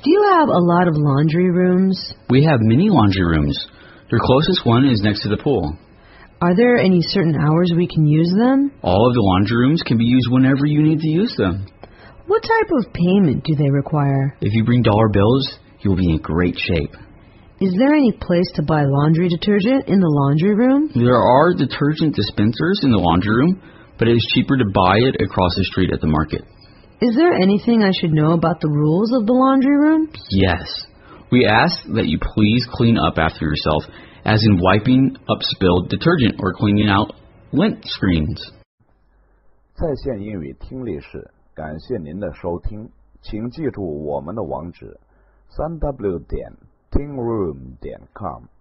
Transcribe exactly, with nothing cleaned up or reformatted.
Do you have a lot of laundry rooms? We have many laundry rooms. Your closest one is next to the pool. Are there any certain hours we can use them? All of the laundry rooms can be used whenever you need to use them. What type of payment do they require? If you bring dollar bills, you will be in great shape. Is there any place to buy laundry detergent in the laundry room? There are detergent dispensers in the laundry room, but it is cheaper to buy it across the street at the market. Is there anything I should know about the rules of the laundry room? Yes. We ask that you please clean up after yourself, as in wiping up spilled detergent or cleaning out lint screens. 在线英语听力室，感谢您的收听，请记住我们的网址：三 w 点 tingroom 点 com。